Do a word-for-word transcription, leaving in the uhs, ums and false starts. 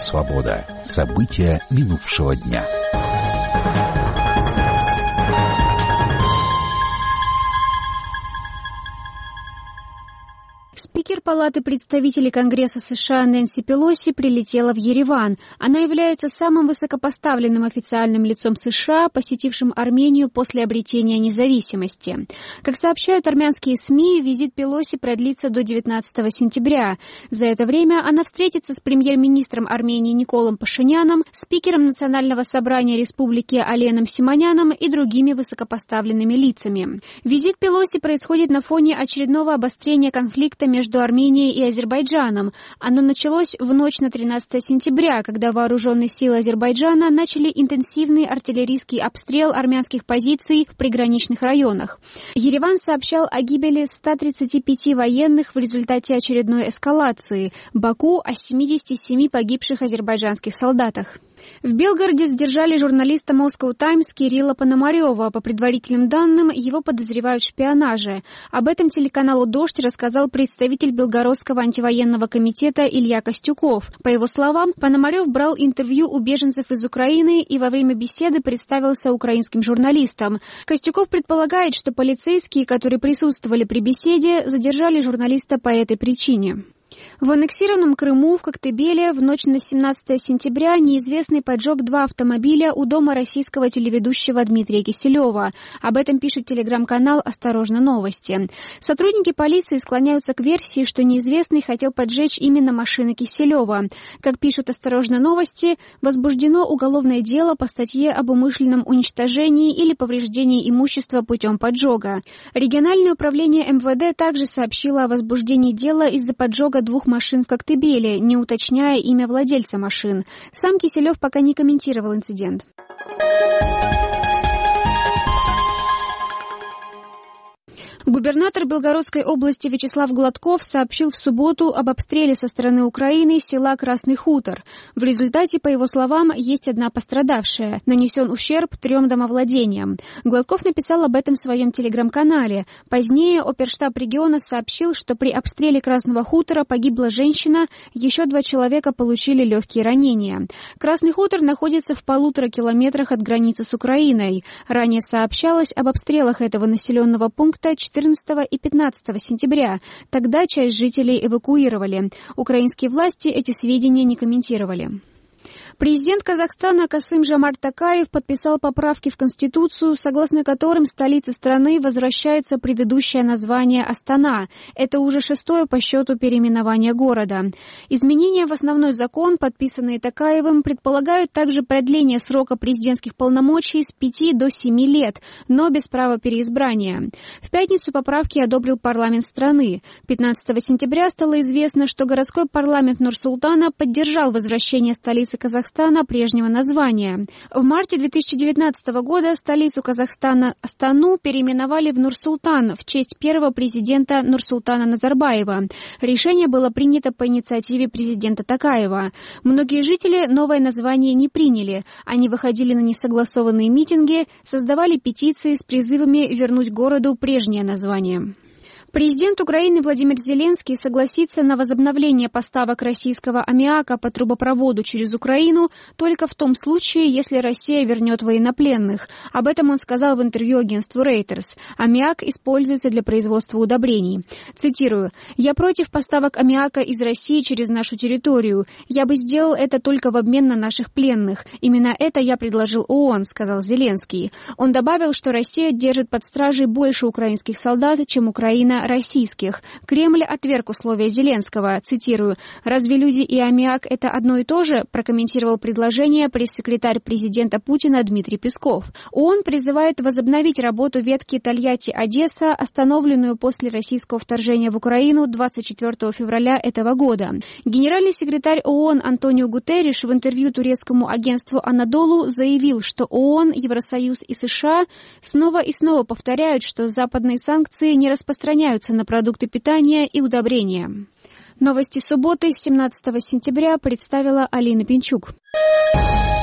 Свобода. События минувшего дня. Спикер Палаты представителей Конгресса США Нэнси Пелоси прилетела в Ереван. Она является самым высокопоставленным официальным лицом США, посетившим Армению после обретения независимости. Как сообщают армянские СМИ, визит Пелоси продлится до девятнадцатого сентября. За это время она встретится с премьер-министром Армении Николом Пашиняном, спикером Национального собрания Республики Аленом Симоняном и другими высокопоставленными лицами. Визит Пелоси происходит на фоне очередного обострения конфликта между Арменией и Азербайджаном. Оно началось в ночь на тринадцатое сентября, когда вооруженные силы Азербайджана начали интенсивный артиллерийский обстрел армянских позиций в приграничных районах. Ереван сообщал о гибели ста тридцати пяти военных в результате очередной эскалации. Баку — о семидесяти семи погибших азербайджанских солдатах. В Белгороде задержали журналиста Moscow Times Кирилла Пономарева. По предварительным данным, его подозревают в шпионаже. Об этом телеканалу «Дождь» рассказал представитель Белгородского антивоенного комитета Илья Костюков. По его словам, Пономарев брал интервью у беженцев из Украины и во время беседы представился украинским журналистам. Костюков предполагает, что полицейские, которые присутствовали при беседе, задержали журналиста по этой причине. В аннексированном Крыму в Коктебеле в ночь на семнадцатое сентября неизвестный поджег два автомобиля у дома российского телеведущего Дмитрия Киселева. Об этом пишет телеграм-канал «Осторожно, новости». Сотрудники полиции склоняются к версии, что неизвестный хотел поджечь именно машины Киселева. Как пишут «Осторожно, новости», возбуждено уголовное дело по статье об умышленном уничтожении или повреждении имущества путем поджога. Региональное управление эм вэ дэ также сообщило о возбуждении дела из-за поджога двух машин в Коктебеле, не уточняя имя владельца машин. Сам Киселев пока не комментировал инцидент. Губернатор Белгородской области Вячеслав Гладков сообщил в субботу об обстреле со стороны Украины села Красный Хутор. В результате, по его словам, есть одна пострадавшая. Нанесен ущерб трем домовладениям. Гладков написал об этом в своем телеграм-канале. Позднее оперштаб региона сообщил, что при обстреле Красного Хутора погибла женщина, еще два человека получили легкие ранения. Красный Хутор находится в полутора километрах от границы с Украиной. Ранее сообщалось об обстрелах этого населенного пункта четырнадцатого и пятнадцатого сентября. Тогда часть жителей эвакуировали. Украинские власти эти сведения не комментировали. Президент Казахстана Касым-Жомарт Токаев подписал поправки в Конституцию, согласно которым столице страны возвращается предыдущее название Астана. Это уже шестое по счету переименование города. Изменения в основной закон, подписанные Токаевым, предполагают также продление срока президентских полномочий с пяти до семи лет, но без права переизбрания. В пятницу поправки одобрил парламент страны. пятнадцатого сентября стало известно, что городской парламент Нур-Султана поддержал возвращение столицы Казахстана прежнего названия. В марте две тысячи девятнадцатого года столицу Казахстана Астану переименовали в Нур-Султан в честь первого президента Нурсултана Назарбаева. Решение было принято по инициативе президента Токаева. Многие жители новое название не приняли. Они выходили на несогласованные митинги, создавали петиции с призывами вернуть городу прежнее название. Президент Украины Владимир Зеленский согласится на возобновление поставок российского аммиака по трубопроводу через Украину только в том случае, если Россия вернет военнопленных. Об этом он сказал в интервью агентству Reuters. Аммиак используется для производства удобрений. Цитирую: «Я против поставок аммиака из России через нашу территорию. Я бы сделал это только в обмен на наших пленных. Именно это я предложил ООН», — сказал Зеленский. Он добавил, что Россия держит под стражей больше украинских солдат, чем Украина российских. Кремль отверг условия Зеленского. Цитирую: «Разве люди и аммиак — это одно и то же?» прокомментировал предложение пресс-секретарь президента Путина Дмитрий Песков. ООН призывает возобновить работу ветки Тольятти-Одесса, остановленную после российского вторжения в Украину двадцать четвёртого февраля этого года. Генеральный секретарь ООН Антонио Гутерриш в интервью турецкому агентству «Анадолу» заявил, что ООН, Евросоюз и США снова и снова повторяют, что западные санкции не распространяются на продукты питания и удобрения. Новости субботы, семнадцатого сентября, представила Алина Пинчук.